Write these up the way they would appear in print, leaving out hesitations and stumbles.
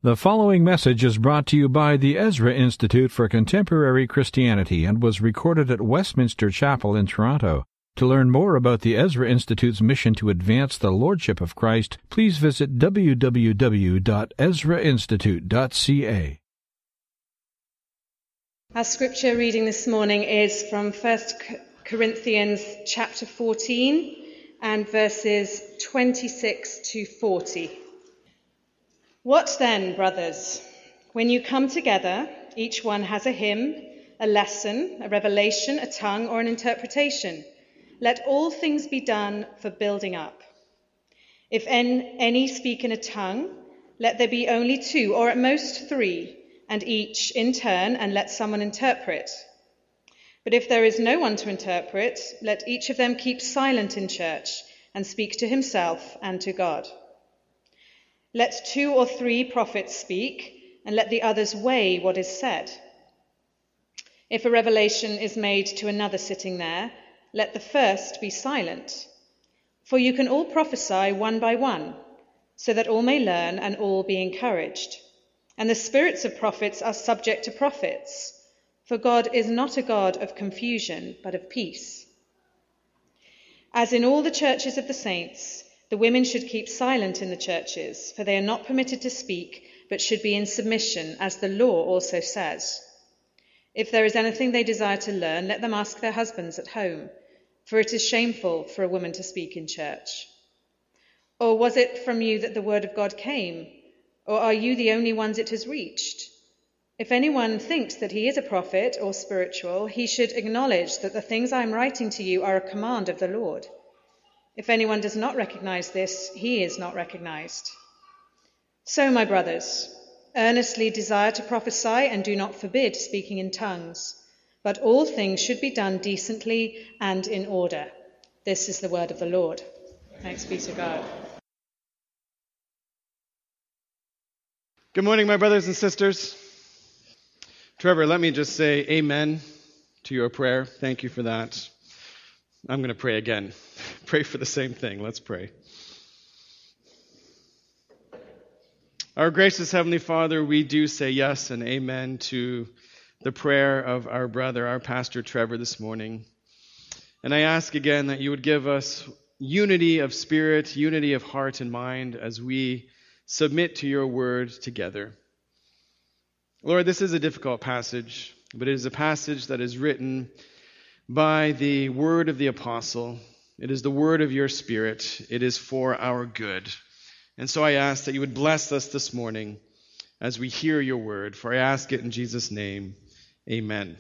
The following message is brought to you by the Ezra Institute for Contemporary Christianity and was recorded at Westminster Chapel in Toronto. To learn more about the Ezra Institute's mission to advance the Lordship of Christ, please visit www.ezrainstitute.ca. Our scripture reading this morning is from 1 Corinthians chapter 14 and verses 26 to 40. What then, brothers? When you come together, each one has a hymn, a lesson, a revelation, a tongue, or an interpretation. Let all things be done for building up. If any speak in a tongue, let there be only two, or at most three, and each in turn, and let someone interpret. But if there is no one to interpret, let each of them keep silent in church, and speak to himself and to God. Let 2 or 3 prophets speak, and let the others weigh what is said. If a revelation is made to another sitting there, let the first be silent. For you can all prophesy one by one, so that all may learn and all be encouraged. And the spirits of prophets are subject to prophets, for God is not a God of confusion, but of peace. As in all the churches of the saints, the women should keep silent in the churches, for they are not permitted to speak, but should be in submission, as the law also says. If there is anything they desire to learn, let them ask their husbands at home, for it is shameful for a woman to speak in church. Or was it from you that the word of God came? Or are you the only ones it has reached? If anyone thinks that he is a prophet or spiritual, he should acknowledge that the things I am writing to you are a command of the Lord. If anyone does not recognize this, he is not recognized. So, my brothers, earnestly desire to prophesy and do not forbid speaking in tongues, but all things should be done decently and in order. This is the word of the Lord. Thanks be to God. Good morning, my brothers and sisters. Trevor, let me just say amen to your prayer. Thank you for that. I'm going to pray again. Pray for the same thing. Let's pray. Our gracious Heavenly Father, we do say yes and amen to the prayer of our brother, our pastor Trevor, this morning. And I ask again that you would give us unity of spirit, unity of heart and mind as we submit to your word together. Lord, this is a difficult passage, but it is a passage that is written by the word of the apostle. It is the word of your Spirit. It is for our good. And so I ask that you would bless us this morning as we hear your word, for I ask it in Jesus' name. Amen.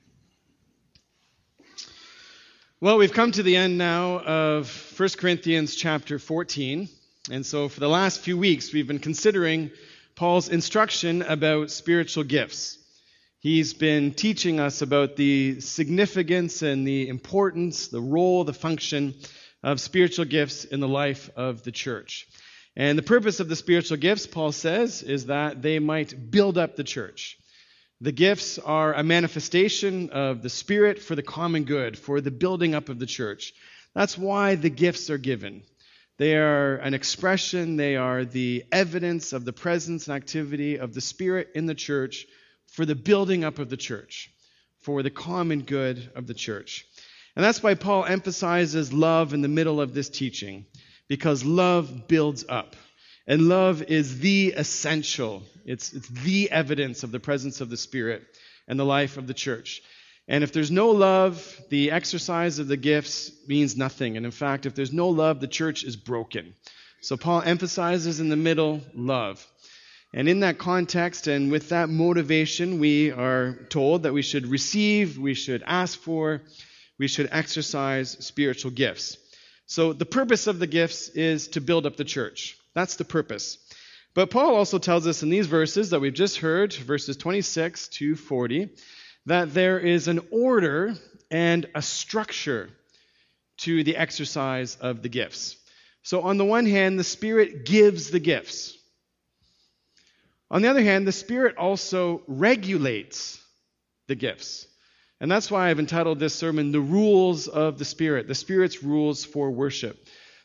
Well, we've come to the end now of 1 Corinthians chapter 14. And so for the last few weeks, we've been considering Paul's instruction about spiritual gifts. He's been teaching us about the significance and the importance, the role, the function of spiritual gifts in the life of the church. And the purpose of the spiritual gifts, Paul says, is that they might build up the church. The gifts are a manifestation of the Spirit for the common good, for the building up of the church. That's why the gifts are given. They are an expression, they are the evidence of the presence and activity of the Spirit in the church for the building up of the church, for the common good of the church. And that's why Paul emphasizes love in the middle of this teaching, because love builds up. And love is the essential, it's the evidence of the presence of the Spirit and the life of the church. And if there's no love, the exercise of the gifts means nothing. And in fact, if there's no love, the church is broken. So Paul emphasizes in the middle love. And in that context and with that motivation, we are told that we should receive, we should ask for, we should exercise spiritual gifts. So the purpose of the gifts is to build up the church. That's the purpose. But Paul also tells us in these verses that we've just heard, verses 26 to 40, that there is an order and a structure to the exercise of the gifts. So on the one hand, the Spirit gives the gifts. On the other hand, the Spirit also regulates the gifts. And that's why I've entitled this sermon, The Rules of the Spirit, the Spirit's Rules for Worship.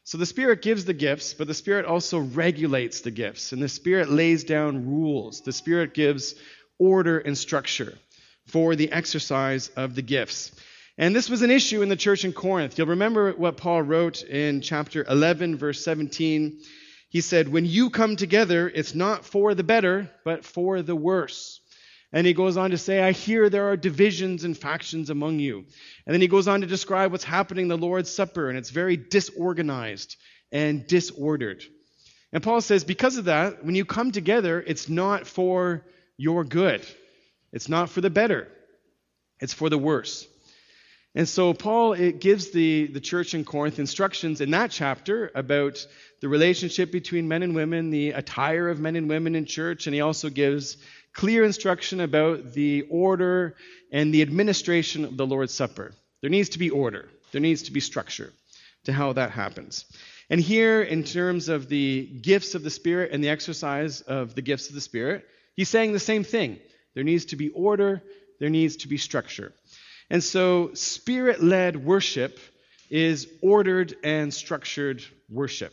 So the Spirit gives the gifts, but the Spirit also regulates the gifts. And the Spirit lays down rules. The Spirit gives order and structure for the exercise of the gifts. And this was an issue in the church in Corinth. You'll remember what Paul wrote in chapter 11, verse 17. He said, when you come together, it's not for the better, but for the worse. And he goes on to say, I hear there are divisions and factions among you. And then he goes on to describe what's happening in the Lord's Supper, and it's very disorganized and disordered. And Paul says, because of that, when you come together, it's not for your good. It's not for the better. It's for the worse. And so Paul gives the church in Corinth instructions in that chapter about the relationship between men and women, the attire of men and women in church, and he also gives clear instruction about the order and the administration of the Lord's Supper. There needs to be order. There needs to be structure to how that happens. And here, in terms of the gifts of the Spirit and the exercise of the gifts of the Spirit, he's saying the same thing. There needs to be order. There needs to be structure. And so Spirit-led worship is ordered and structured worship.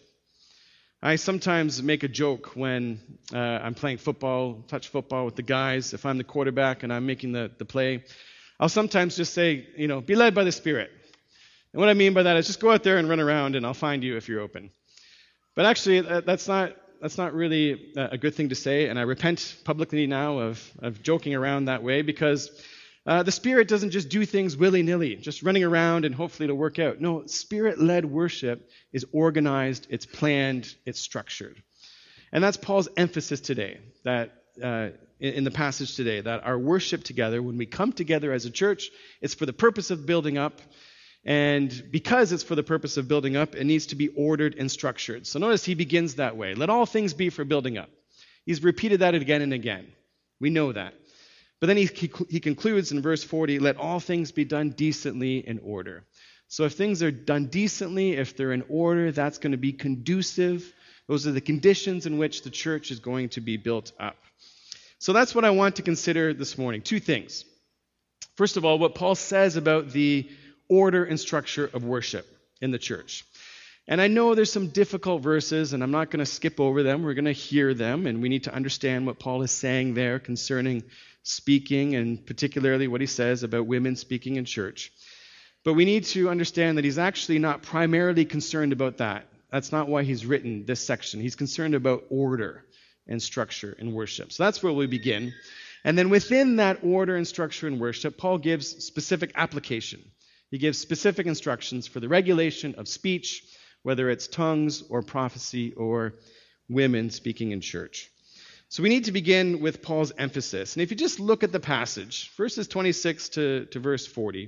I sometimes make a joke when I'm playing football, touch football with the guys. If I'm the quarterback and I'm making the play, I'll sometimes just say, be led by the Spirit. And what I mean by that is just go out there and run around and I'll find you if you're open. But actually, that's not really a good thing to say, and I repent publicly now of joking around that way, because the Spirit doesn't just do things willy-nilly, just running around and hopefully it'll work out. No, Spirit-led worship is organized, it's planned, it's structured. And that's Paul's emphasis today, that in the passage today, that our worship together, when we come together as a church, it's for the purpose of building up. And because it's for the purpose of building up, it needs to be ordered and structured. So notice he begins that way. Let all things be for building up. He's repeated that again and again. We know that. But then he concludes in verse 40, let all things be done decently in order. So if things are done decently, if they're in order, that's going to be conducive. Those are the conditions in which the church is going to be built up. So that's what I want to consider this morning. Two things. First of all, what Paul says about the order and structure of worship in the church. And I know there's some difficult verses, and I'm not going to skip over them. We're going to hear them, and we need to understand what Paul is saying there concerning speaking, and particularly what he says about women speaking in church. But we need to understand that he's actually not primarily concerned about that. That's not why he's written this section. He's concerned about order and structure in worship. So that's where we begin. And then within that order and structure in worship, Paul gives specific application. He gives specific instructions for the regulation of speech, whether it's tongues or prophecy or women speaking in church. So we need to begin with Paul's emphasis. And if you just look at the passage, verses 26 to verse 40,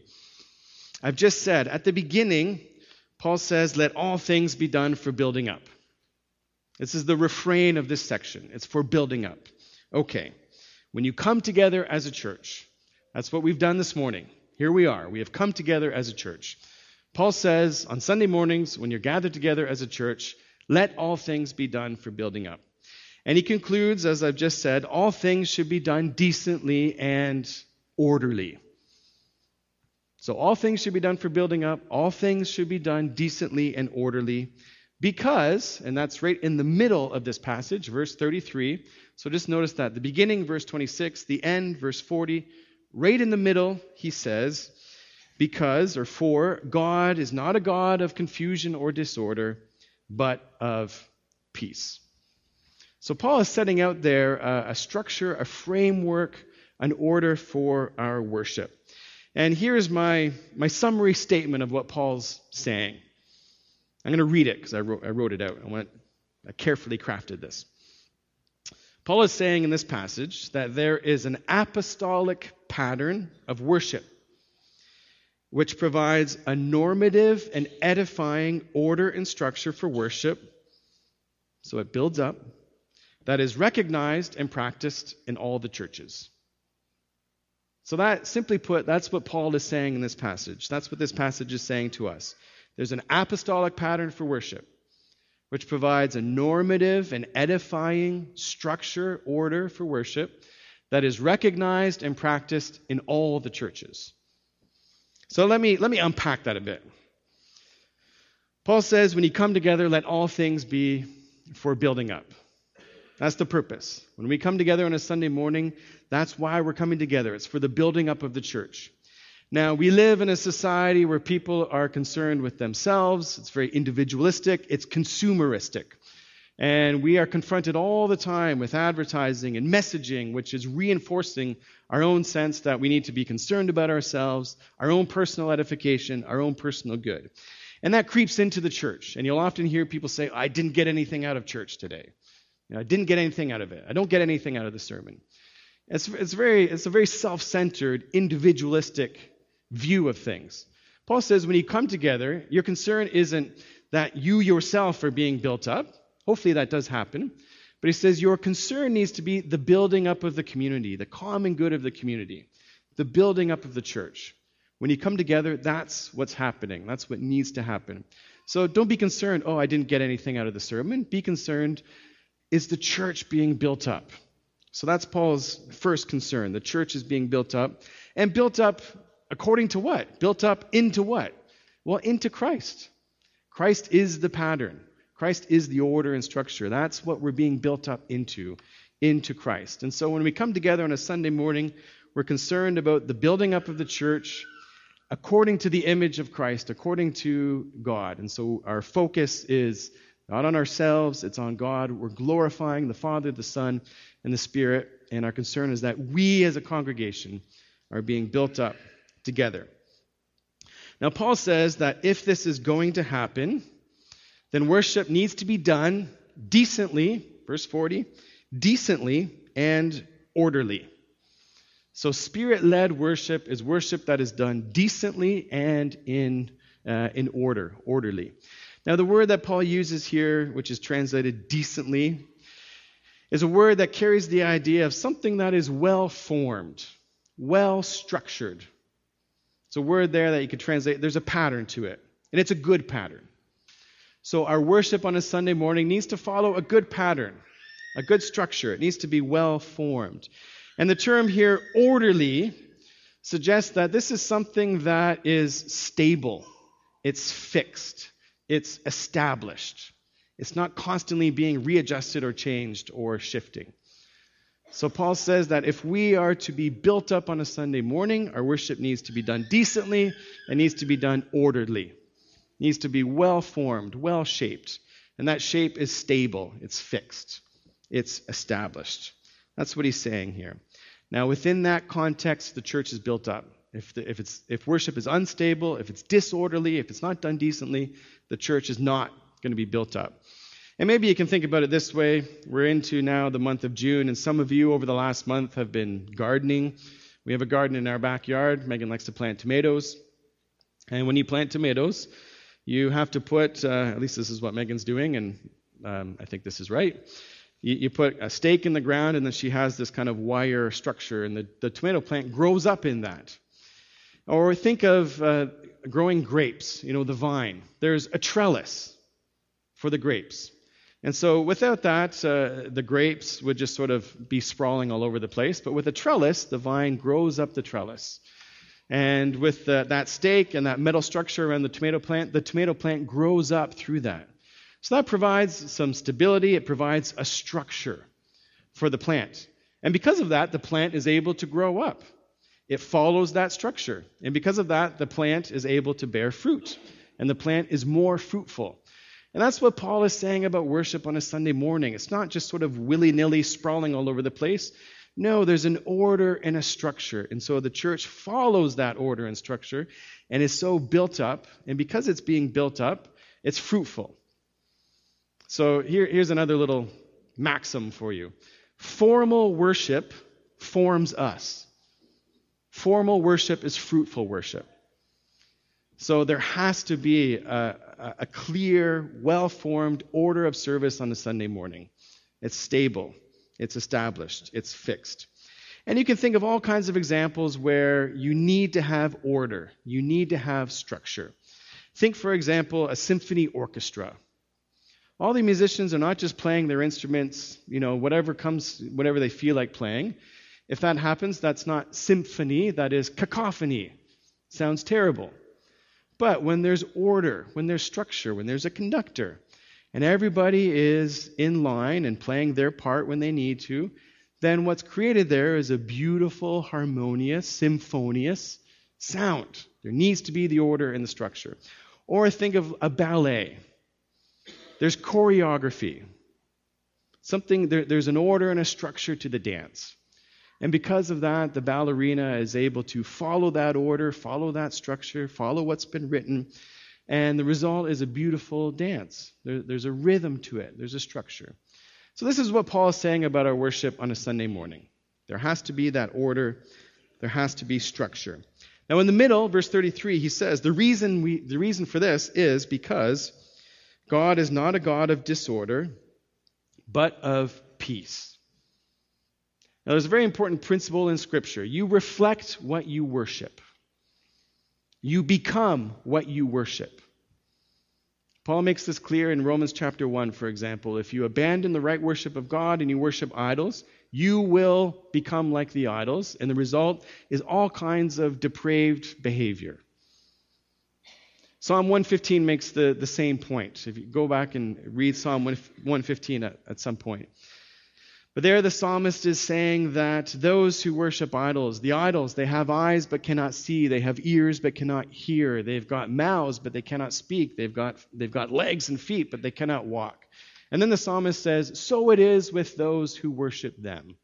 I've just said, at the beginning, Paul says, let all things be done for building up. This is the refrain of this section. It's for building up. Okay, when you come together as a church, that's what we've done this morning. Here we are. We have come together as a church. Paul says on Sunday mornings, when you're gathered together as a church, let all things be done for building up. And he concludes, as I've just said, all things should be done decently and orderly. So all things should be done for building up. All things should be done decently and orderly because, and that's right in the middle of this passage, verse 33. So just notice that. The beginning, verse 26, the end, verse 40. Right in the middle, he says, because, or for, God is not a God of confusion or disorder, but of peace. So Paul is setting out there a structure, a framework, an order for our worship. And here's my summary statement of what Paul's saying. I'm going to read it because I wrote it out. I carefully crafted this. Paul is saying in this passage that there is an apostolic pattern of worship which provides a normative and edifying order and structure for worship, so it builds up, that is recognized and practiced in all the churches. So that, simply put, that's what Paul is saying in this passage. That's what this passage is saying to us. There's an apostolic pattern for worship, which provides a normative and edifying structure, order for worship that is recognized and practiced in all the churches. So let me unpack that a bit. Paul says, when you come together, let all things be for building up. That's the purpose. When we come together on a Sunday morning, that's why we're coming together. It's for the building up of the church. Now, we live in a society where people are concerned with themselves. It's very individualistic. It's consumeristic. And we are confronted all the time with advertising and messaging, which is reinforcing our own sense that we need to be concerned about ourselves, our own personal edification, our own personal good. And that creeps into the church. And you'll often hear people say, I didn't get anything out of church today. I didn't get anything out of it. I don't get anything out of the sermon. It's a very self-centered, individualistic view of things. Paul says when you come together, your concern isn't that you yourself are being built up. Hopefully that does happen. But he says your concern needs to be the building up of the community, the common good of the community, the building up of the church. When you come together, that's what's happening. That's what needs to happen. So don't be concerned, I didn't get anything out of the sermon. Be concerned, is the church being built up? So that's Paul's first concern. The church is being built up. And built up according to what? Built up into what? Well, into Christ. Christ is the pattern. Christ is the order and structure. That's what we're being built up into Christ. And so when we come together on a Sunday morning, we're concerned about the building up of the church according to the image of Christ, according to God. And so our focus is not on ourselves, it's on God. We're glorifying the Father, the Son, and the Spirit. And our concern is that we as a congregation are being built up together. Now, Paul says that if this is going to happen, then worship needs to be done decently, verse 40, decently and orderly. So Spirit-led worship is worship that is done decently and in order, orderly. Now, the word that Paul uses here, which is translated decently, is a word that carries the idea of something that is well-formed, well-structured. It's a word there that you could translate. There's a pattern to it, and it's a good pattern. So our worship on a Sunday morning needs to follow a good pattern, a good structure. It needs to be well-formed. And the term here, orderly, suggests that this is something that is stable. It's fixed. It's established. It's not constantly being readjusted or changed or shifting. So Paul says that if we are to be built up on a Sunday morning, our worship needs to be done decently and needs to be done orderly. It needs to be well-formed, well-shaped. And that shape is stable. It's fixed. It's established. That's what he's saying here. Now, within that context, the church is built up. If worship is unstable, if it's disorderly, if it's not done decently, the church is not going to be built up. And maybe you can think about it this way. We're into now the month of June, and some of you over the last month have been gardening. We have a garden in our backyard. Megan likes to plant tomatoes. And when you plant tomatoes, you have to put, at least this is what Megan's doing, and I think this is right. You put a stake in the ground, and then she has this kind of wire structure, and the tomato plant grows up in that. Or think of growing grapes, the vine. There's a trellis for the grapes. And so without that, the grapes would just sort of be sprawling all over the place. But with a trellis, the vine grows up the trellis. And with that stake and that metal structure around the tomato plant grows up through that. So that provides some stability. It provides a structure for the plant. And because of that, the plant is able to grow up. It follows that structure. And because of that, the plant is able to bear fruit. And the plant is more fruitful. And that's what Paul is saying about worship on a Sunday morning. It's not just sort of willy-nilly sprawling all over the place. No, there's an order and a structure. And so the church follows that order and structure and is so built up. And because it's being built up, it's fruitful. So here's another little maxim for you. Formal worship forms us. Formal worship is fruitful worship. So there has to be a clear, well-formed order of service on a Sunday morning. It's stable. It's established. It's fixed. And you can think of all kinds of examples where you need to have order. You need to have structure. Think, for example, a symphony orchestra. All the musicians are not just playing their instruments, whatever they feel like playing. If that happens, that's not symphony, that is cacophony. Sounds terrible. But when there's order, when there's structure, when there's a conductor, and everybody is in line and playing their part when they need to, then what's created there is a beautiful, harmonious, symphonious sound. There needs to be the order and the structure. Or think of a ballet. There's choreography. There's an order and a structure to the dance. And because of that, the ballerina is able to follow that order, follow that structure, follow what's been written, and the result is a beautiful dance. There's a rhythm to it. There's a structure. So this is what Paul is saying about our worship on a Sunday morning. There has to be that order. There has to be structure. Now in the middle, verse 33, he says, the reason for this is because God is not a God of disorder, but of peace. Now there's a very important principle in Scripture. You reflect what you worship. You become what you worship. Paul makes this clear in Romans chapter 1, for example. If you abandon the right worship of God and you worship idols, you will become like the idols, and the result is all kinds of depraved behavior. Psalm 115 makes the same point. If you go back and read Psalm 115 at some point. But there the psalmist is saying that those who worship idols, they have eyes but cannot see. They have ears but cannot hear. They've got mouths but they cannot speak. They've got legs and feet but they cannot walk. And then the psalmist says, so it is with those who worship them.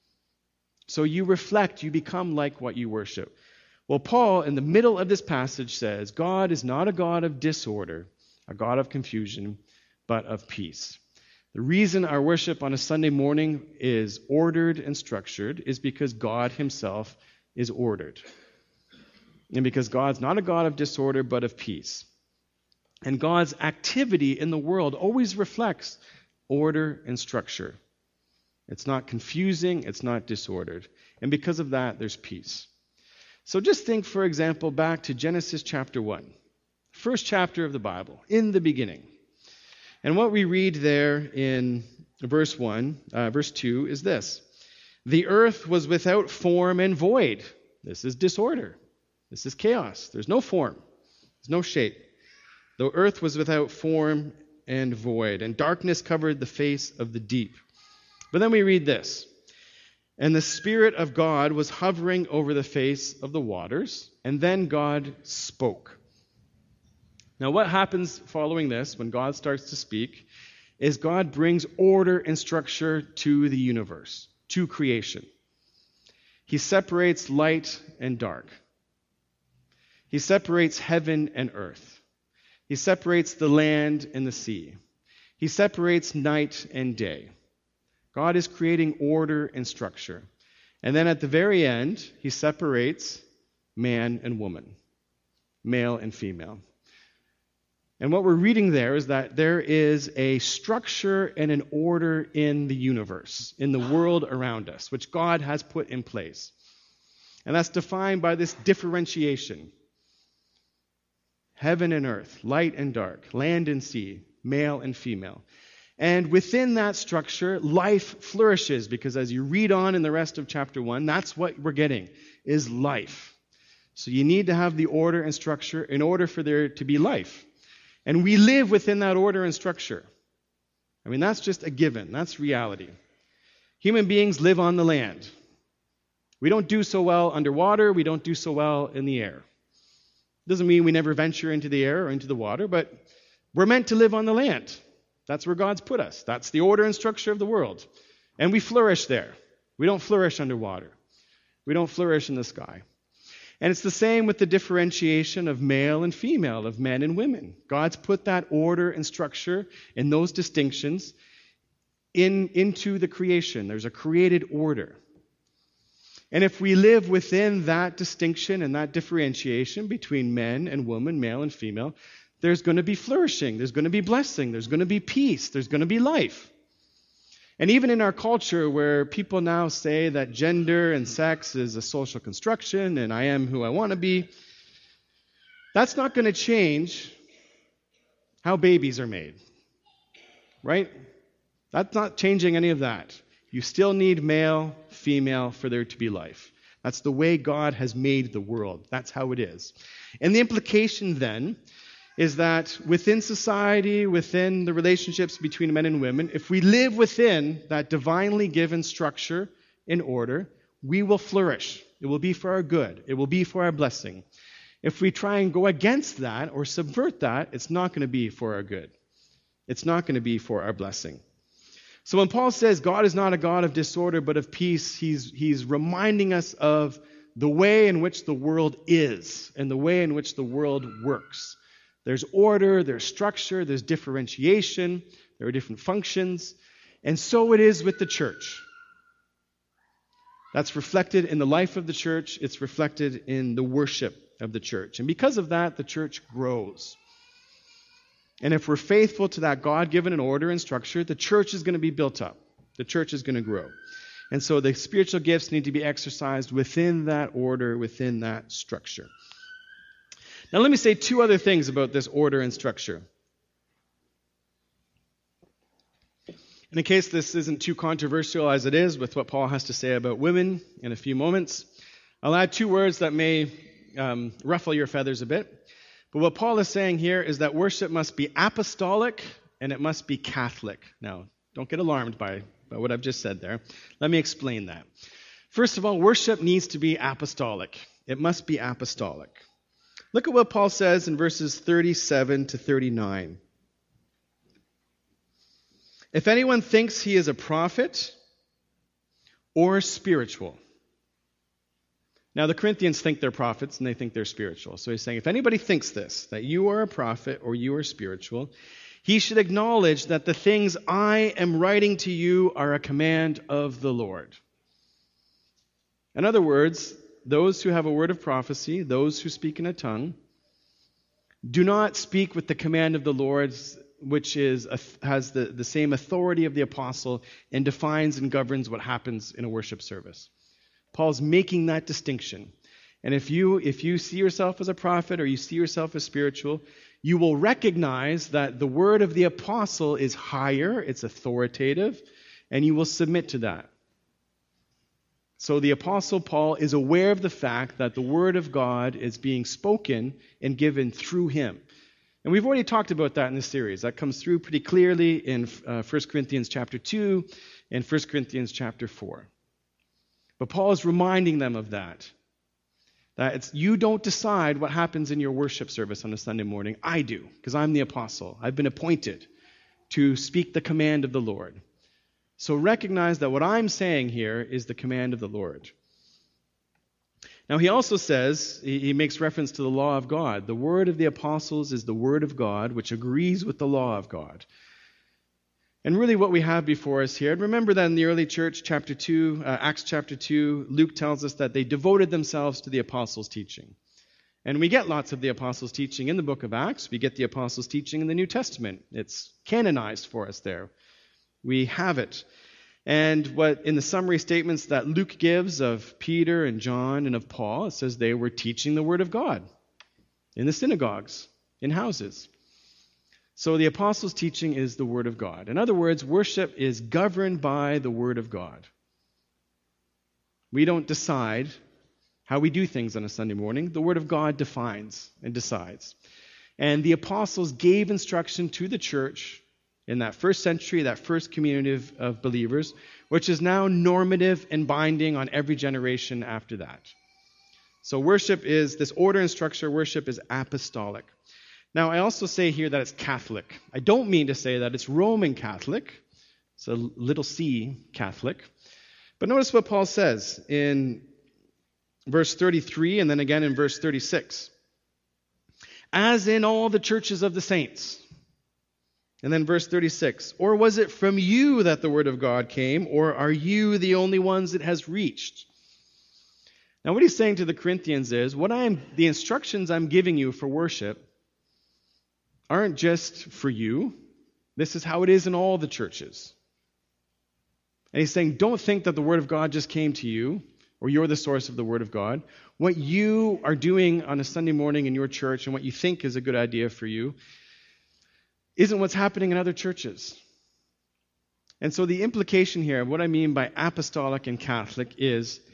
So you reflect, you become like what you worship. Well, Paul, in the middle of this passage, says, God is not a God of disorder, a God of confusion, but of peace. The reason our worship on a Sunday morning is ordered and structured is because God himself is ordered. And because God's not a God of disorder, but of peace. And God's activity in the world always reflects order and structure. It's not confusing, it's not disordered. And because of that, there's peace. So just think, for example, back to Genesis chapter 1, first chapter of the Bible, in the beginning. And what we read there in verse 2 is this. The earth was without form and void. This is disorder. This is chaos. There's no form. There's no shape. The earth was without form and void, and darkness covered the face of the deep. But then we read this. And the Spirit of God was hovering over the face of the waters, and then God spoke. Now, what happens following this, when God starts to speak, is God brings order and structure to the universe, to creation. He separates light and dark. He separates heaven and earth. He separates the land and the sea. He separates night and day. God is creating order and structure. And then at the very end, he separates man and woman, male and female. And what we're reading there is that there is a structure and an order in the universe, in the world around us, which God has put in place. And that's defined by this differentiation. Heaven and earth, light and dark, land and sea, male and female. And within that structure, life flourishes, because as you read on in the rest of chapter 1, that's what we're getting, is life. So you need to have the order and structure in order for there to be life. And we live within that order and structure. I mean, that's just a given. That's reality. Human beings live on the land. We don't do so well underwater. We don't do so well in the air. Doesn't mean we never venture into the air or into the water, but we're meant to live on the land. That's where God's put us. That's the order and structure of the world. And we flourish there. We don't flourish underwater. We don't flourish in the sky. And it's the same with the differentiation of male and female, of men and women. God's put that order and structure and those distinctions into the creation. There's a created order. And if we live within that distinction and that differentiation between men and women, male and female, there's going to be flourishing, there's going to be blessing, there's going to be peace, there's going to be life. And even in our culture where people now say that gender and sex is a social construction and I am who I want to be, that's not going to change how babies are made, right? That's not changing any of that. You still need male, female for there to be life. That's the way God has made the world. That's how it is. And the implication then is that within society, within the relationships between men and women, if we live within that divinely given structure and order, we will flourish. It will be for our good. It will be for our blessing. If we try and go against that or subvert that, it's not going to be for our good. It's not going to be for our blessing. So when Paul says God is not a God of disorder but of peace, he's reminding us of the way in which the world is and the way in which the world works. There's order, there's structure, there's differentiation, there are different functions, and so it is with the church. That's reflected in the life of the church. It's reflected in the worship of the church. And because of that, the church grows. And if we're faithful to that God-given order and structure, the church is going to be built up. The church is going to grow. And so the spiritual gifts need to be exercised within that order, within that structure. Now let me say two other things about this order and structure. And in case this isn't too controversial as it is with what Paul has to say about women in a few moments, I'll add two words that may ruffle your feathers a bit. But what Paul is saying here is that worship must be apostolic and it must be Catholic. Now, don't get alarmed by what I've just said there. Let me explain that. First of all, worship needs to be apostolic. It must be apostolic. Look at what Paul says in verses 37 to 39. If anyone thinks he is a prophet or spiritual. Now, the Corinthians think they're prophets and they think they're spiritual. So he's saying, if anybody thinks this, that you are a prophet or you are spiritual, he should acknowledge that the things I am writing to you are a command of the Lord. In other words, those who have a word of prophecy, those who speak in a tongue, do not speak with the command of the Lord, which has the same authority of the apostle and defines and governs what happens in a worship service. Paul's making that distinction. And if you see yourself as a prophet or you see yourself as spiritual, you will recognize that the word of the apostle is higher, it's authoritative, and you will submit to that. So the apostle Paul is aware of the fact that the word of God is being spoken and given through him. And we've already talked about that in this series. That comes through pretty clearly in 1 Corinthians chapter 2 and 1 Corinthians chapter 4. But Paul is reminding them of that. That you don't decide what happens in your worship service on a Sunday morning. I do, because I'm the apostle. I've been appointed to speak the command of the Lord. So recognize that what I'm saying here is the command of the Lord. Now he also says, he makes reference to the law of God. The word of the apostles is the word of God, which agrees with the law of God. And really what we have before us here, and remember that in the early church, Acts chapter 2, Luke tells us that they devoted themselves to the apostles' teaching. And we get lots of the apostles' teaching in the book of Acts. We get the apostles' teaching in the New Testament. It's canonized for us there. We have it. And what in the summary statements that Luke gives of Peter and John and of Paul, it says they were teaching the word of God in the synagogues, in houses. So the apostles' teaching is the word of God. In other words, worship is governed by the word of God. We don't decide how we do things on a Sunday morning. The word of God defines and decides. And the apostles gave instruction to the church in that first century, that first community of believers, which is now normative and binding on every generation after that. So worship is, this order and structure, worship is apostolic. Now, I also say here that it's Catholic. I don't mean to say that it's Roman Catholic. It's a little c Catholic. But notice what Paul says in verse 33 and then again in verse 36. As in all the churches of the saints. And then verse 36. Or was it from you that the word of God came, or are you the only ones it has reached? Now, what he's saying to the Corinthians is, the instructions I'm giving you for worship aren't just for you. This is how it is in all the churches. And he's saying, don't think that the word of God just came to you, or you're the source of the word of God. What you are doing on a Sunday morning in your church and what you think is a good idea for you isn't what's happening in other churches. And so the implication here of what I mean by apostolic and Catholic is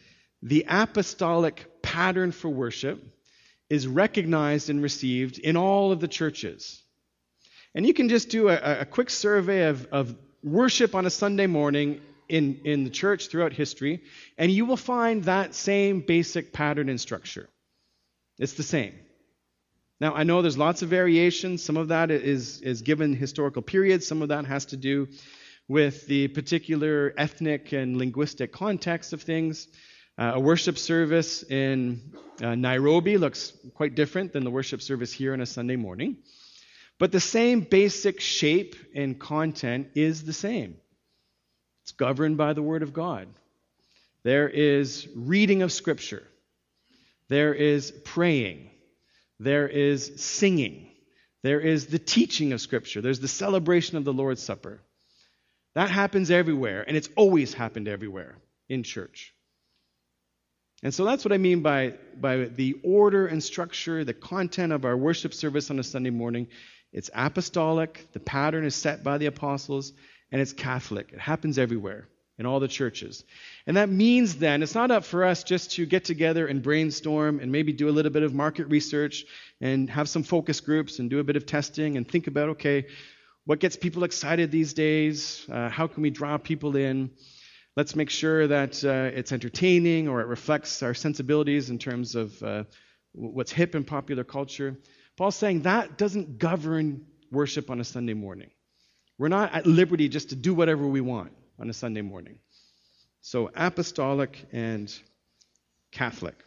the apostolic pattern for worship is recognized and received in all of the churches. And you can just do a quick survey of worship on a Sunday morning in the church throughout history, and you will find that same basic pattern and structure. It's the same. Now, I know there's lots of variations. Some of that is given historical periods. Some of that has to do with the particular ethnic and linguistic context of things. A worship service in Nairobi looks quite different than the worship service here on a Sunday morning. But the same basic shape and content is the same. It's governed by the Word of God. There is reading of Scripture. There is praying. There is singing. There is the teaching of Scripture. There's the celebration of the Lord's Supper. That happens everywhere, and it's always happened everywhere in church. And so that's what I mean by the order and structure, the content of our worship service on a Sunday morning. It's apostolic, the pattern is set by the apostles, and it's Catholic. It happens everywhere in all the churches. And that means then it's not up for us just to get together and brainstorm and maybe do a little bit of market research and have some focus groups and do a bit of testing and think about, okay, what gets people excited these days? How can we draw people in? Let's make sure that it's entertaining or it reflects our sensibilities in terms of what's hip in popular culture. Paul's saying that doesn't govern worship on a Sunday morning. We're not at liberty just to do whatever we want on a Sunday morning. So apostolic and Catholic.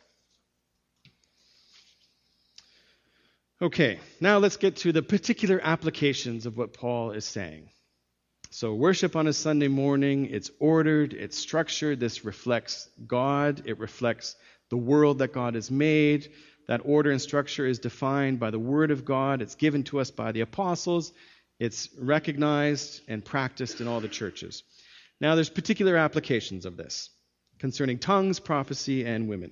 Okay, now let's get to the particular applications of what Paul is saying. So worship on a Sunday morning, it's ordered, it's structured. This reflects God. It reflects the world that God has made. That order and structure is defined by the Word of God. It's given to us by the apostles. It's recognized and practiced in all the churches. Now, there's particular applications of this concerning tongues, prophecy, and women.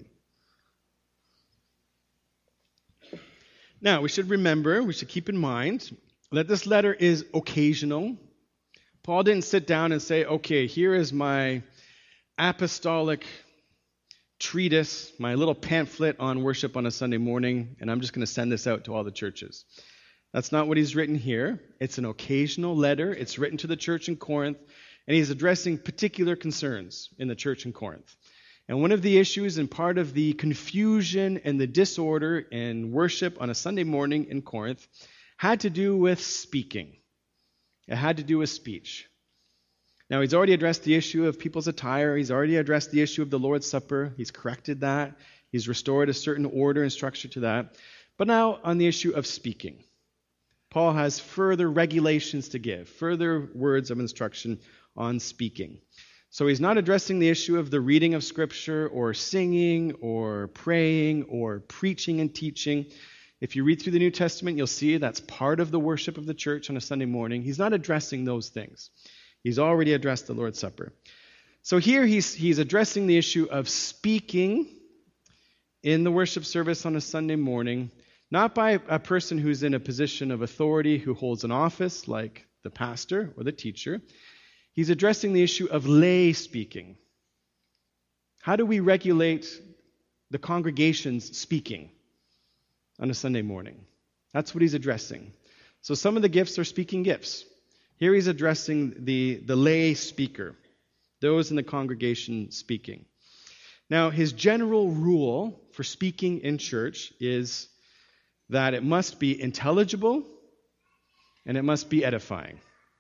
Now, we should keep in mind that this letter is occasional. Paul didn't sit down and say, okay, here is my apostolic treatise, my little pamphlet on worship on a Sunday morning, and I'm just going to send this out to all the churches. That's not what he's written here. It's an occasional letter. It's written to the church in Corinth, and he's addressing particular concerns in the church in Corinth. And one of the issues and part of the confusion and the disorder in worship on a Sunday morning in Corinth had to do with speaking. It had to do with speech. Now, he's already addressed the issue of people's attire. He's already addressed the issue of the Lord's Supper. He's corrected that. He's restored a certain order and structure to that. But now, on the issue of speaking, Paul has further regulations to give, further words of instruction on speaking. So he's not addressing the issue of the reading of Scripture or singing or praying or preaching and teaching. If you read through the New Testament, you'll see that's part of the worship of the church on a Sunday morning. He's not addressing those things. He's already addressed the Lord's Supper. So here he's addressing the issue of speaking in the worship service on a Sunday morning, not by a person who's in a position of authority, who holds an office like the pastor or the teacher. He's addressing the issue of lay speaking. How do we regulate the congregation's speaking on a Sunday morning? That's what he's addressing. So some of the gifts are speaking gifts. Here he's addressing the lay speaker, those in the congregation speaking. Now, his general rule for speaking in church is that it must be intelligible and it must be edifying.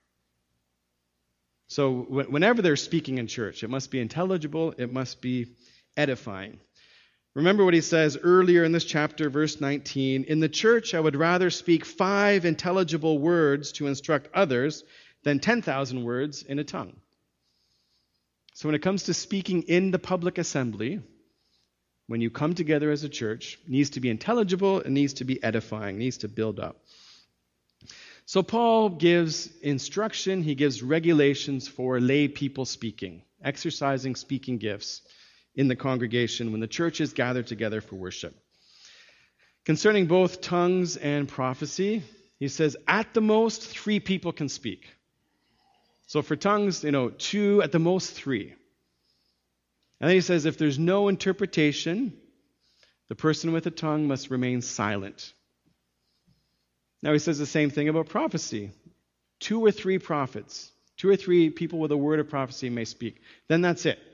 So whenever they're speaking in church, it must be intelligible, it must be edifying. Remember what he says earlier in this chapter, verse 19, "In the church I would rather speak 5 intelligible words to instruct others than 10,000 words in a tongue." So when it comes to speaking in the public assembly, when you come together as a church, it needs to be intelligible, it needs to be edifying, it needs to build up. So Paul gives instruction, he gives regulations for lay people speaking, exercising speaking gifts in the congregation when the church is gathered together for worship. Concerning both tongues and prophecy, he says at the most 3 people can speak. So for tongues, 2, at the most 3. And then he says, if there's no interpretation, the person with a tongue must remain silent. Now he says the same thing about prophecy. 2 or 3 prophets, 2 or 3 people with a word of prophecy may speak. Then that's it.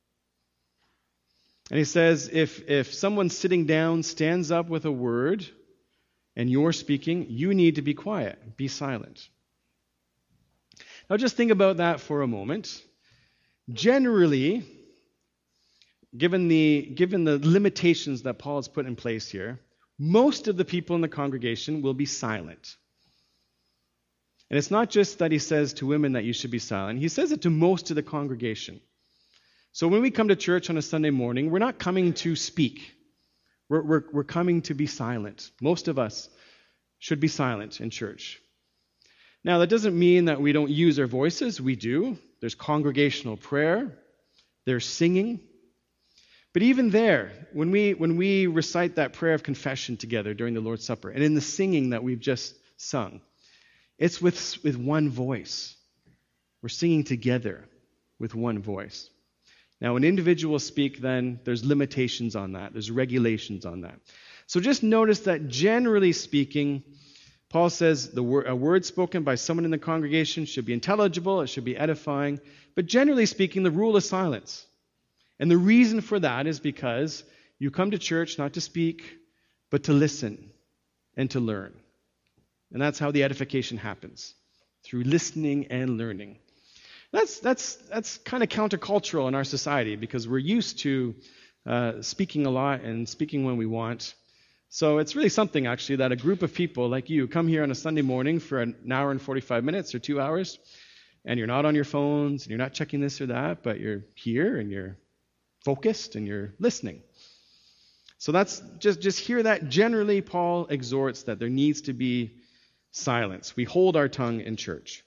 And he says, if someone sitting down stands up with a word and you're speaking, you need to be quiet, be silent. Now just think about that for a moment. Generally, given the limitations that Paul has put in place here, most of the people in the congregation will be silent. And it's not just that he says to women that you should be silent. He says it to most of the congregation. So when we come to church on a Sunday morning, we're not coming to speak. We're coming to be silent. Most of us should be silent in church. Now, that doesn't mean that we don't use our voices. We do. There's congregational prayer. There's singing. But even there, when we recite that prayer of confession together during the Lord's Supper, and in the singing that we've just sung, it's with one voice. We're singing together with one voice. Now, when individuals speak, then there's limitations on that. There's regulations on that. So just notice that generally speaking, Paul says a word spoken by someone in the congregation should be intelligible, it should be edifying. But generally speaking, the rule is silence. And the reason for that is because you come to church not to speak, but to listen and to learn. And that's how the edification happens, through listening and learning. That's kind of countercultural in our society because we're used to speaking a lot and speaking when we want. So it's really something, actually, that a group of people like you come here on a Sunday morning for an hour and 45 minutes or 2 hours, and you're not on your phones, and you're not checking this or that, but you're here, and you're focused, and you're listening. So that's just hear that. Generally, Paul exhorts that there needs to be silence. We hold our tongue in church.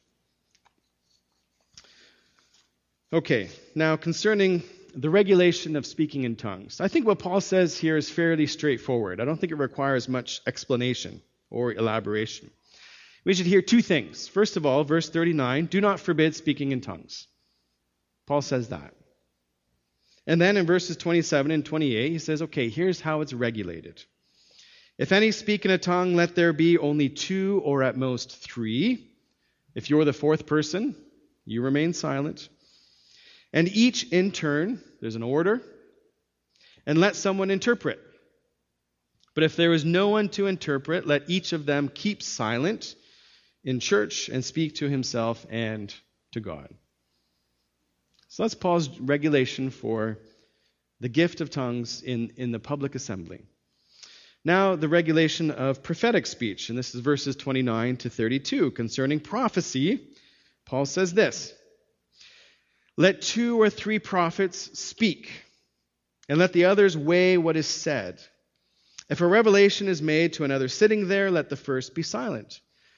Okay, now concerning the regulation of speaking in tongues. I think what Paul says here is fairly straightforward. I don't think it requires much explanation or elaboration. We should hear 2 things. First of all, verse 39, do not forbid speaking in tongues. Paul says that. And then in verses 27 and 28, he says, okay, here's how it's regulated. If any speak in a tongue, let there be only 2 or at most 3. If you're the 4th person, you remain silent. And each in turn, there's an order, and let someone interpret. But if there is no one to interpret, let each of them keep silent in church and speak to himself and to God. So that's Paul's regulation for the gift of tongues in the public assembly. Now, the regulation of prophetic speech, and this is verses 29 to 32. Concerning prophecy, Paul says this, let 2 or 3 prophets speak, and let the others weigh what is said. If a revelation is made to another sitting there, let the first be silent.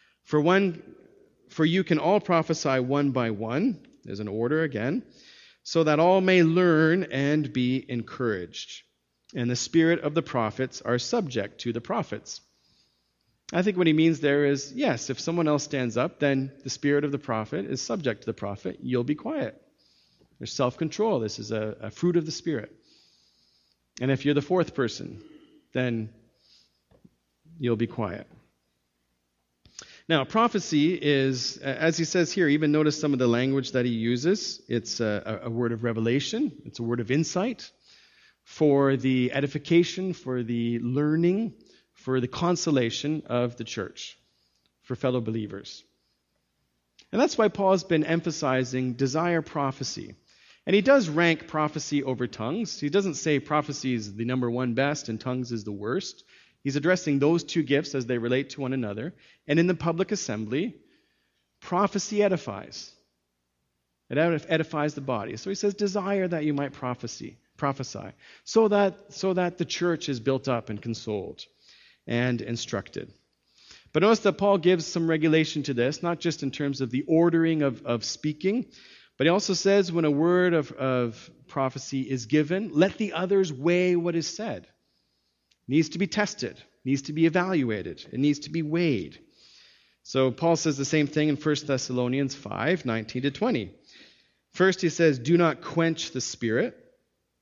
For you can all prophesy one by one, there's an order again, so that all may learn and be encouraged. And the spirit of the prophets are subject to the prophets. I think what he means there is, yes, if someone else stands up, then the spirit of the prophet is subject to the prophet. You'll be quiet. There's self-control. This is a fruit of the Spirit. And if you're the 4th person, then you'll be quiet. Now, prophecy is, as he says here, even notice some of the language that he uses. It's a word of revelation. It's a word of insight for the edification, for the learning, for the consolation of the church, for fellow believers. And that's why Paul has been emphasizing desire prophecy. And he does rank prophecy over tongues. He doesn't say prophecy is the number 1 best and tongues is the worst. He's addressing those 2 gifts as they relate to one another. And in the public assembly, prophecy edifies. It edifies the body. So he says, desire that you might prophesy, so that the church is built up and consoled and instructed. But notice that Paul gives some regulation to this, not just in terms of the ordering of speaking, but he also says when a word of prophecy is given, let the others weigh what is said. It needs to be tested, needs to be evaluated, it needs to be weighed. So Paul says the same thing in 1 Thessalonians 5, 19 to 20. First he says, do not quench the spirit.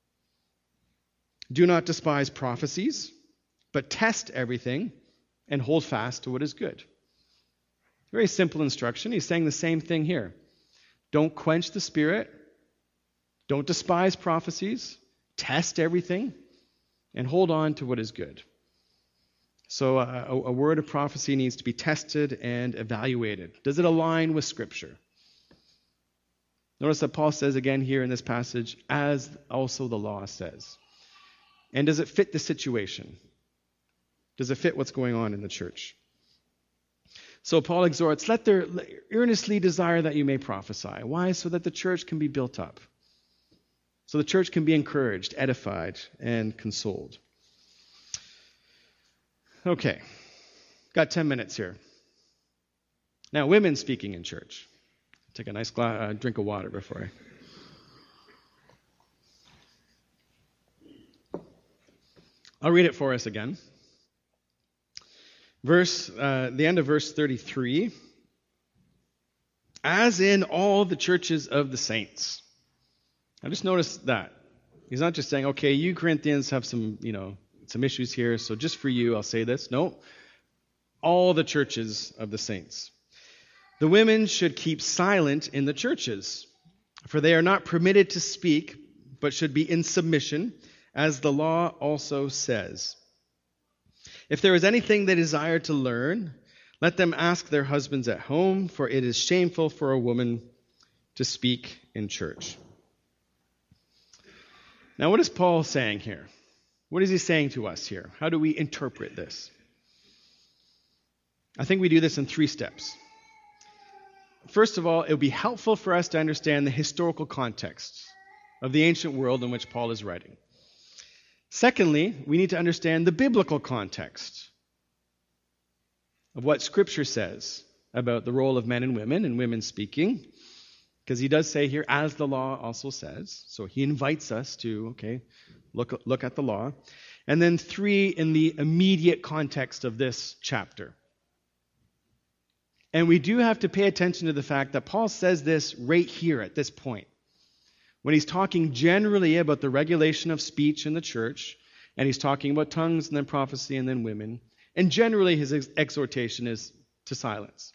Do not despise prophecies, but test everything and hold fast to what is good. Very simple instruction. He's saying the same thing here. Don't quench the Spirit. Don't despise prophecies. Test everything and hold on to what is good. So a word of prophecy needs to be tested and evaluated. Does it align with Scripture? Notice that Paul says again here in this passage, as also the law says. And does it fit the situation? Does it fit what's going on in the church? So Paul exhorts, earnestly desire that you may prophesy. Why? So that the church can be built up. So the church can be encouraged, edified, and consoled. Okay, got 10 minutes here. Now, women speaking in church. Take a nice drink of water before I'll read it for us again. The end of verse 33. As in all the churches of the saints. Now just notice that. He's not just saying, okay, you Corinthians have some issues here, so just for you I'll say this. No, all the churches of the saints. The women should keep silent in the churches, for they are not permitted to speak, but should be in submission, as the law also says. If there is anything they desire to learn, let them ask their husbands at home, for it is shameful for a woman to speak in church. Now, what is Paul saying here? What is he saying to us here? How do we interpret this? I think we do this in 3 steps. First of all, it would be helpful for us to understand the historical context of the ancient world in which Paul is writing. Secondly, we need to understand the biblical context of what Scripture says about the role of men and women speaking, because he does say here, as the law also says. So he invites us to, look at the law. And then 3, in the immediate context of this chapter. And we do have to pay attention to the fact that Paul says this right here at this point. When he's talking generally about the regulation of speech in the church, and he's talking about tongues and then prophecy and then women, and generally his exhortation is to silence.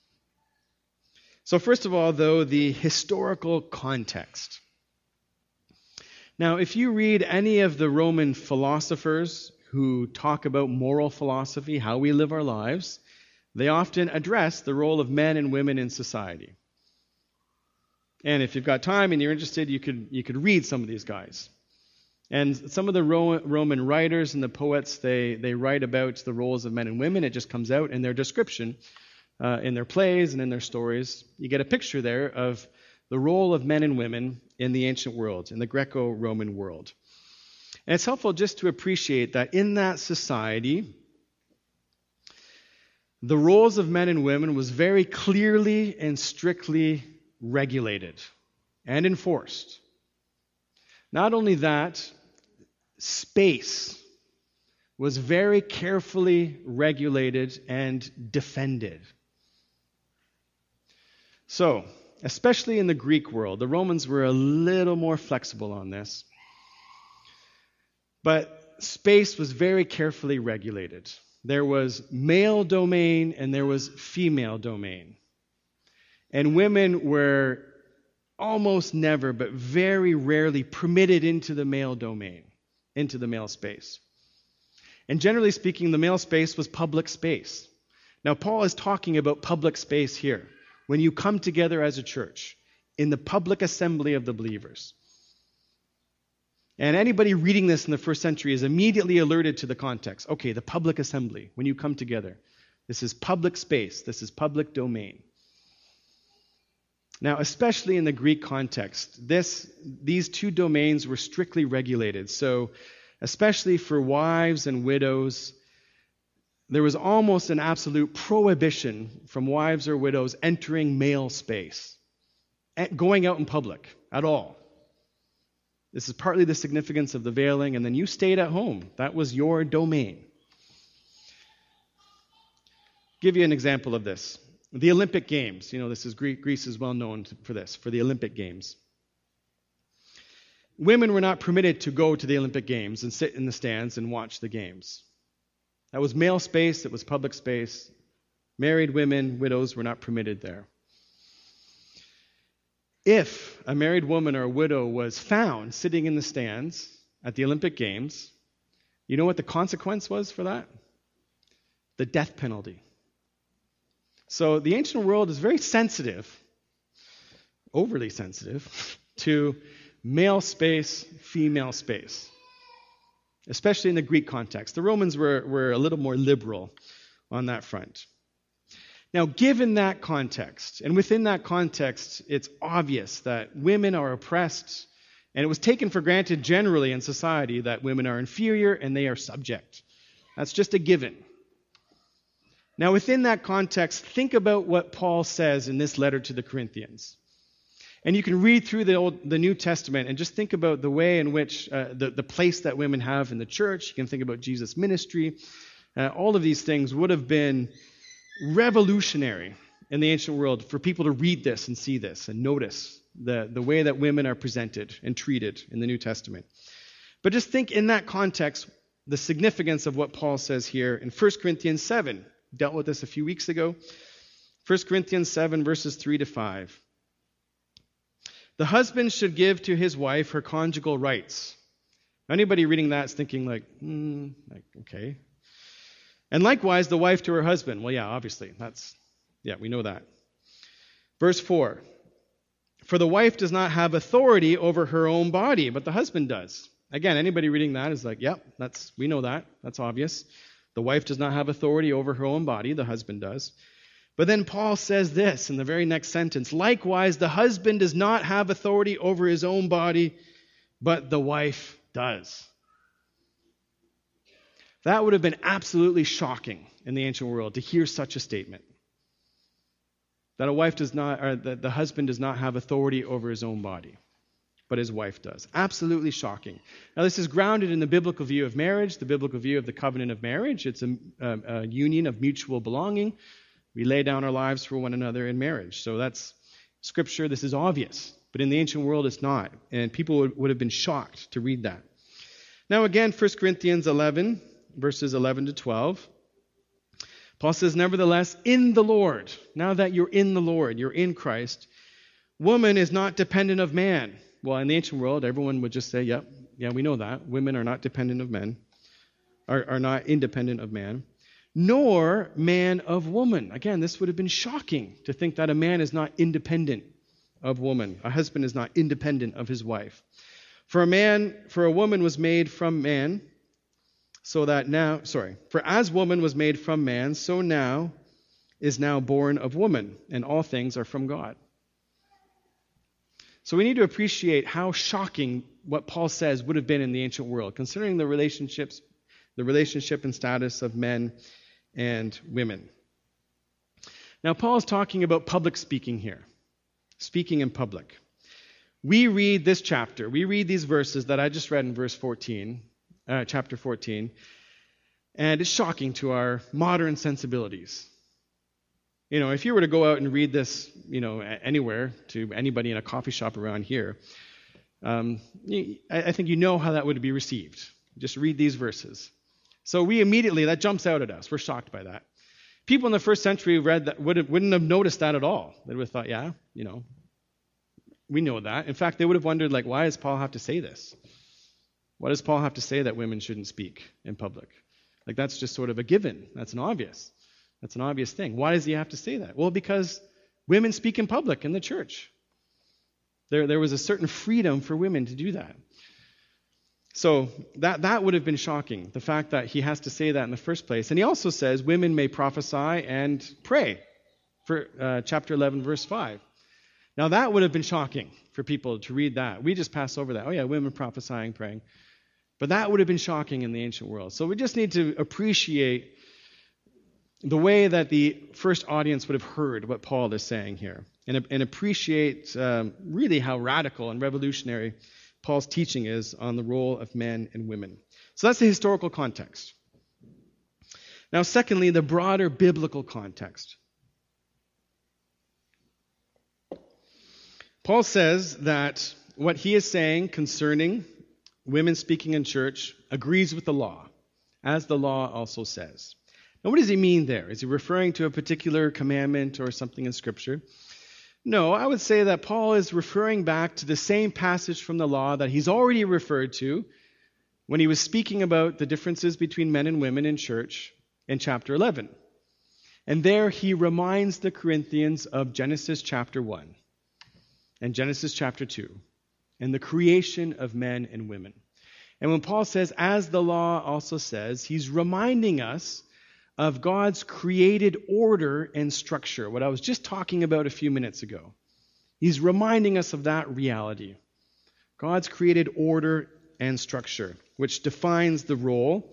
So first of all, though, the historical context. Now, if you read any of the Roman philosophers who talk about moral philosophy, how we live our lives, they often address the role of men and women in society. And if you've got time and you're interested, you could read some of these guys. And some of the Roman writers and the poets, they write about the roles of men and women. It just comes out in their description, in their plays and in their stories. You get a picture there of the role of men and women in the ancient world, in the Greco-Roman world. And it's helpful just to appreciate that in that society, the roles of men and women was very clearly and strictly regulated and enforced. Not only that, space was very carefully regulated and defended. So, especially in the Greek world, the Romans were a little more flexible on this. But space was very carefully regulated. There was male domain and there was female domain. And women were almost never, but very rarely permitted into the male domain, into the male space. And generally speaking, the male space was public space. Now, Paul is talking about public space here. When you come together as a church, in the public assembly of the believers. And anybody reading this in the first century is immediately alerted to the context. Okay, the public assembly, when you come together. This is public space. This is public domain. Now, especially in the Greek context, these 2 domains were strictly regulated. So, especially for wives and widows, there was almost an absolute prohibition from wives or widows entering male space, going out in public at all. This is partly the significance of the veiling, and then you stayed at home. That was your domain. Give you an example of this. The Olympic Games. This is Greece is well known for this, for the Olympic Games. women were not permitted to go to the Olympic Games and sit in the stands and watch the games. That was male space, it was public space. Married women, widows were not permitted there. If a married woman or a widow was found sitting in the stands at the Olympic Games, you know what the consequence was for that? The death penalty. So the ancient world is very sensitive, overly sensitive, to male space, female space, especially in the Greek context. The Romans were a little more liberal on that front. Now, given that context, and within that context, it's obvious that women are oppressed, and it was taken for granted generally in society that women are inferior and they are subject. That's just a given. Now, within that context, think about what Paul says in this letter to the Corinthians. And you can read through the New Testament and just think about the way in which the place that women have in the church. You can think about Jesus' ministry. All of these things would have been revolutionary in the ancient world for people to read this and see this and notice the way that women are presented and treated in the New Testament. But just think in that context, the significance of what Paul says here in 1 Corinthians 7. Dealt with this a few weeks ago. 1 Corinthians 7, verses 3 to 5. The husband should give to his wife her conjugal rights. Anybody reading that is thinking okay. And likewise, the wife to her husband. Well, yeah, obviously. We know that. Verse 4. For the wife does not have authority over her own body, but the husband does. Again, anybody reading that is like, yep, we know that. That's obvious. The wife does not have authority over her own body, the husband does. But then Paul says this in the very next sentence. Likewise, the husband does not have authority over his own body, but the wife does. That would have been absolutely shocking in the ancient world to hear such a statement. That that the husband does not have authority over his own body, but his wife does. Absolutely shocking. Now, this is grounded in the biblical view of marriage, the biblical view of the covenant of marriage. It's a union of mutual belonging. We lay down our lives for one another in marriage. So that's scripture. This is obvious. But in the ancient world, it's not. And people would have been shocked to read that. Now, again, 1 Corinthians 11, verses 11 to 12. Paul says, nevertheless, in the Lord, now that you're in the Lord, you're in Christ, woman is not dependent of man. Well, in the ancient world, everyone would just say, yeah, we know that. Women are not dependent of men, are not independent of man, nor man of woman. Again, this would have been shocking to think that a man is not independent of woman. A husband is not independent of his wife. For a woman was made from man, for as woman was made from man, so now is now born of woman, and all things are from God. So we need to appreciate how shocking what Paul says would have been in the ancient world, considering the relationship and status of men and women. Now, Paul is talking about public speaking here, speaking in public. We read this chapter, we read these verses that I just read in chapter 14, and it's shocking to our modern sensibilities. You know, if you were to go out and read this, anywhere to anybody in a coffee shop around here, I think you know how that would be received. Just read these verses. So that jumps out at us. We're shocked by that. People in the first century read that wouldn't have noticed that at all. They would have thought, we know that. In fact, they would have wondered, why does Paul have to say this? Why does Paul have to say that women shouldn't speak in public? That's just sort of a given. That's an obvious thing. Why does he have to say that? Well, because women speak in public in the church. There was a certain freedom for women to do that. So that would have been shocking, the fact that he has to say that in the first place. And he also says women may prophesy and pray, for chapter 11, verse 5. Now that would have been shocking for people to read that. We just pass over that. Oh yeah, women prophesying, praying. But that would have been shocking in the ancient world. So we just need to appreciate the way that the first audience would have heard what Paul is saying here, and appreciate really how radical and revolutionary Paul's teaching is on the role of men and women. So that's the historical context. Now, secondly, the broader biblical context. Paul says that what he is saying concerning women speaking in church agrees with the law, as the law also says. Now, what does he mean there? Is he referring to a particular commandment or something in Scripture? No, I would say that Paul is referring back to the same passage from the law that he's already referred to when he was speaking about the differences between men and women in church in chapter 11. And there he reminds the Corinthians of Genesis chapter 1 and Genesis chapter 2 and the creation of men and women. And when Paul says, as the law also says, he's reminding us of God's created order and structure, what I was just talking about a few minutes ago. He's reminding us of that reality. God's created order and structure, which defines the role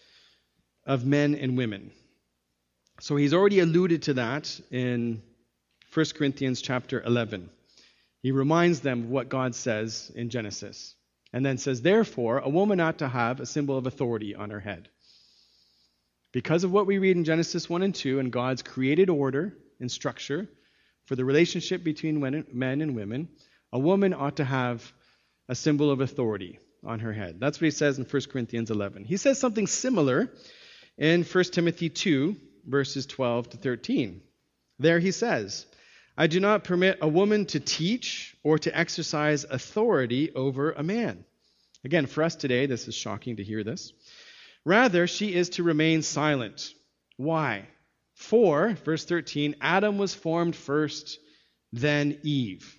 of men and women. So he's already alluded to that in 1 Corinthians chapter 11. He reminds them of what God says in Genesis, and then says, therefore, a woman ought to have a symbol of authority on her head. Because of what we read in Genesis 1 and 2 and God's created order and structure for the relationship between men and women, a woman ought to have a symbol of authority on her head. That's what he says in 1 Corinthians 11. He says something similar in 1 Timothy 2, verses 12 to 13. There he says, I do not permit a woman to teach or to exercise authority over a man. Again, for us today, this is shocking to hear this. Rather, she is to remain silent. Why? For, verse 13, Adam was formed first, then Eve.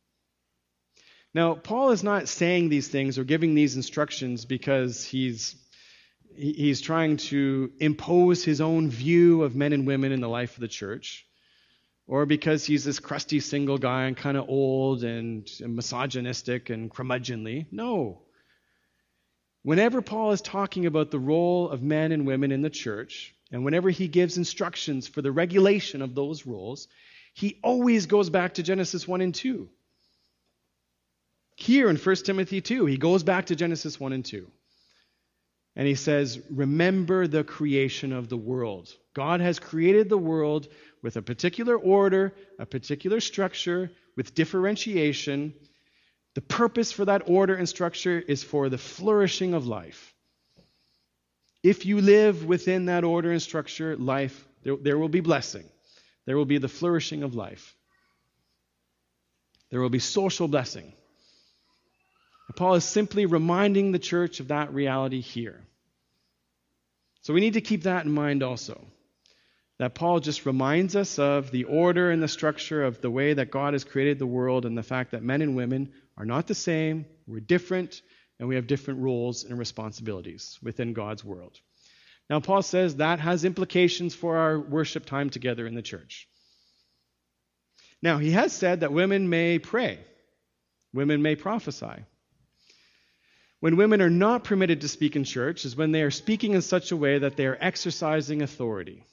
Now, Paul is not saying these things or giving these instructions because he's trying to impose his own view of men and women in the life of the church, or because he's this crusty single guy and kind of old and misogynistic and curmudgeonly. No. Whenever Paul is talking about the role of men and women in the church, and whenever he gives instructions for the regulation of those roles, he always goes back to Genesis 1 and 2. Here in 1 Timothy 2, he goes back to Genesis 1 and 2. And he says, remember the creation of the world. God has created the world with a particular order, a particular structure, with differentiation. The purpose for that order and structure is for the flourishing of life. If you live within that order and structure, life, there will be blessing. There will be the flourishing of life. There will be social blessing. And Paul is simply reminding the church of that reality here. So we need to keep that in mind also. That Paul just reminds us of the order and the structure of the way that God has created the world and the fact that men and women are not the same, we're different, and we have different roles and responsibilities within God's world. Now, Paul says that has implications for our worship time together in the church. Now, he has said that women may pray, women may prophesy. When women are not permitted to speak in church is when they are speaking in such a way that they are exercising authority.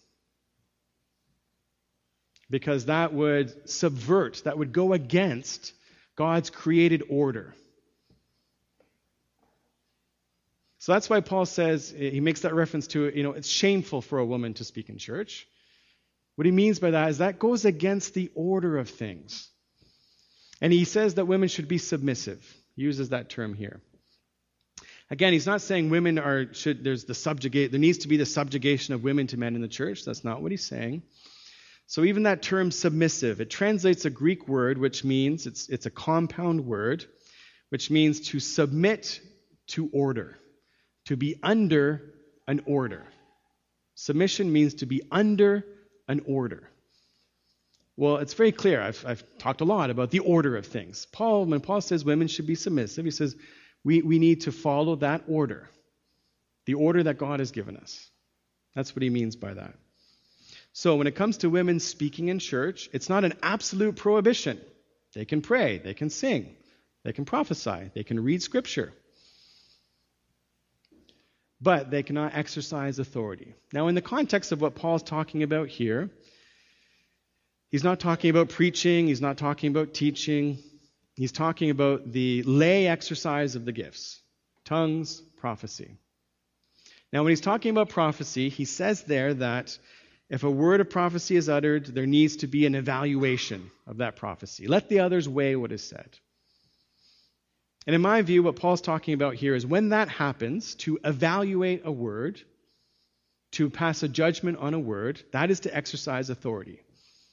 Because that would subvert, that would go against God's created order. So that's why Paul says, he makes that reference to, it's shameful for a woman to speak in church. What he means by that is that goes against the order of things. And he says that women should be submissive. He uses that term here. Again, he's not saying women there needs to be the subjugation of women to men in the church. That's not what he's saying. So even that term submissive, it translates a Greek word which means, it's a compound word, which means to submit to order, to be under an order. Submission means to be under an order. Well, it's very clear. I've talked a lot about the order of things. When Paul says women should be submissive, he says we need to follow that order, the order that God has given us. That's what he means by that. So when it comes to women speaking in church, it's not an absolute prohibition. They can pray, they can sing, they can prophesy, they can read scripture. But they cannot exercise authority. Now, in the context of what Paul's talking about here, he's not talking about preaching, he's not talking about teaching. He's talking about the lay exercise of the gifts, tongues, prophecy. Now, when he's talking about prophecy, he says there that if a word of prophecy is uttered, there needs to be an evaluation of that prophecy. Let the others weigh what is said. And in my view, what Paul's talking about here is when that happens, to evaluate a word, to pass a judgment on a word, that is to exercise authority.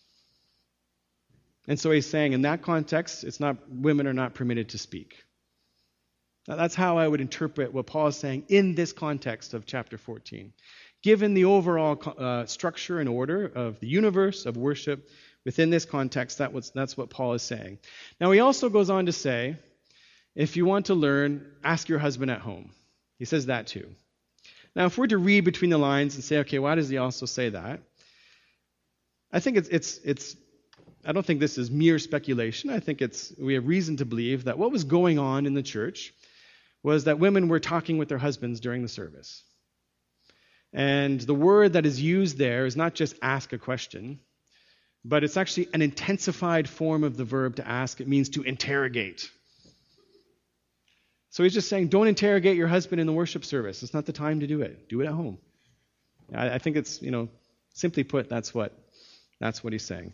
And so he's saying in that context, women are not permitted to speak. Now, that's how I would interpret what Paul is saying in this context of chapter 14. Given the overall structure and order of the universe, of worship, within this context, that's what Paul is saying. Now, he also goes on to say, if you want to learn, ask your husband at home. He says that too. Now, if we're to read between the lines and say, okay, why does he also say that? I think I don't think this is mere speculation. I think we have reason to believe that what was going on in the church was that women were talking with their husbands during the service. And the word that is used there is not just ask a question, but it's actually an intensified form of the verb to ask. It means to interrogate. So he's just saying, don't interrogate your husband in the worship service. It's not the time to do it. Do it at home. I think it's, simply put, that's what he's saying.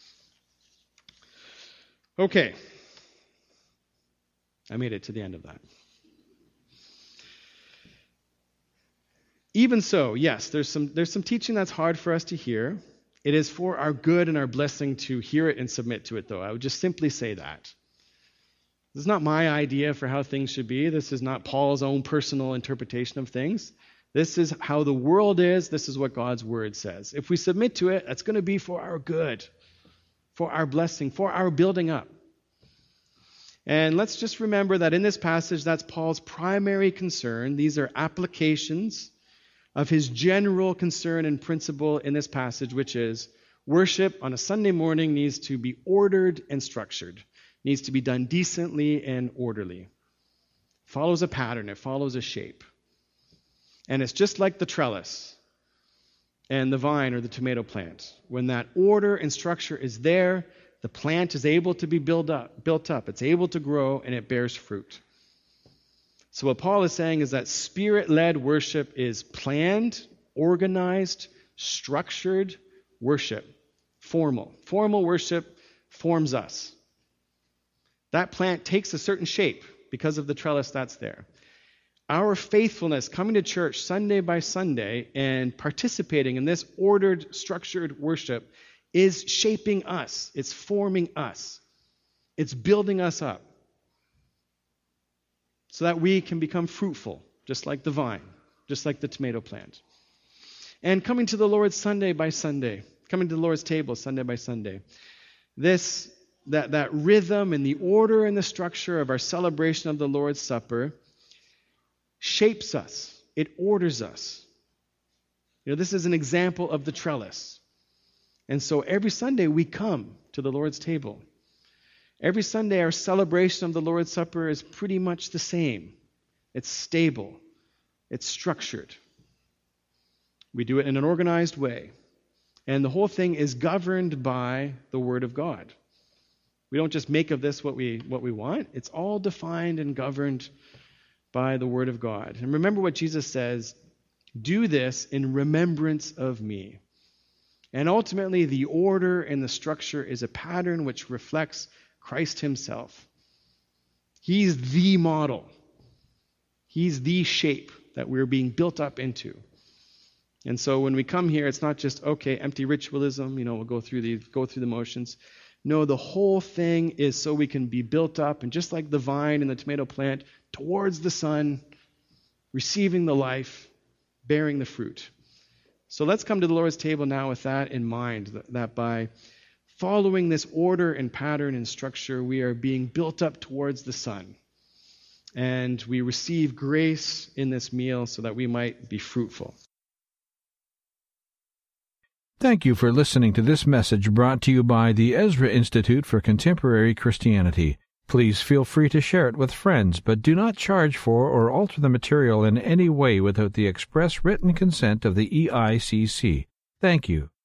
Okay. I made it to the end of that. Even so, yes, there's some teaching that's hard for us to hear. It is for our good and our blessing to hear it and submit to it, though. I would just simply say that. This is not my idea for how things should be. This is not Paul's own personal interpretation of things. This is how the world is. This is what God's word says. If we submit to it, that's going to be for our good, for our blessing, for our building up. And let's just remember that in this passage, that's Paul's primary concern. These are applications of his general concern and principle in this passage, which is worship on a Sunday morning needs to be ordered and structured, needs to be done decently and orderly. It follows a pattern, it follows a shape. And it's just like the trellis and the vine or the tomato plant. When that order and structure is there, the plant is able to be built up. It's able to grow, and it bears fruit. So what Paul is saying is that Spirit-led worship is planned, organized, structured worship. Formal. Formal worship forms us. That plant takes a certain shape because of the trellis that's there. Our faithfulness, coming to church Sunday by Sunday and participating in this ordered, structured worship is shaping us. It's forming us. It's building us up so that we can become fruitful, just like the vine, just like the tomato plant. And coming to the Lord's Sunday by Sunday, coming to the Lord's table Sunday by Sunday, that rhythm and the order and the structure of our celebration of the Lord's Supper shapes us. It orders us. This is an example of the trellis. And so every Sunday we come to the Lord's table. Every Sunday our celebration of the Lord's Supper is pretty much the same. It's stable. It's structured. We do it in an organized way. And the whole thing is governed by the Word of God. We don't just make of this what we want. It's all defined and governed by the Word of God. And remember what Jesus says, do this in remembrance of me. And ultimately, the order and the structure is a pattern which reflects Christ himself. He's the model. He's the shape that we're being built up into. And so when we come here, it's not just, okay, empty ritualism, we'll go through the motions. No, the whole thing is so we can be built up, and just like the vine and the tomato plant, towards the sun, receiving the life, bearing the fruit. So let's come to the Lord's table now with that in mind, that by following this order and pattern and structure, we are being built up towards the sun. And we receive grace in this meal so that we might be fruitful. Thank you for listening to this message brought to you by the Ezra Institute for Contemporary Christianity. Please feel free to share it with friends, but do not charge for or alter the material in any way without the express written consent of the EICC. Thank you.